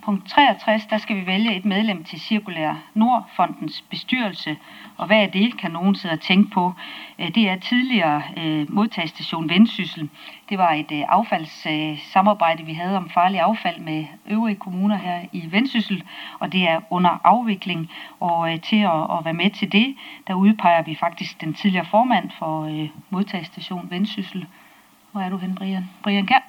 punkt 63, der skal vi vælge et medlem til Cirkulær Nordfondens bestyrelse. Og hvad er det, kan nogen sidde og tænke på? Det er tidligere modtagestation Vendsyssel. Det var et affaldssamarbejde, vi havde om farlig affald med øvrige kommuner her i Vendsyssel, og det er under afvikling. Og til at være med til det, der udpeger vi faktisk den tidligere formand for modtagestation Vendsyssel. Hvor er du hen, Brian? Brian Kjær?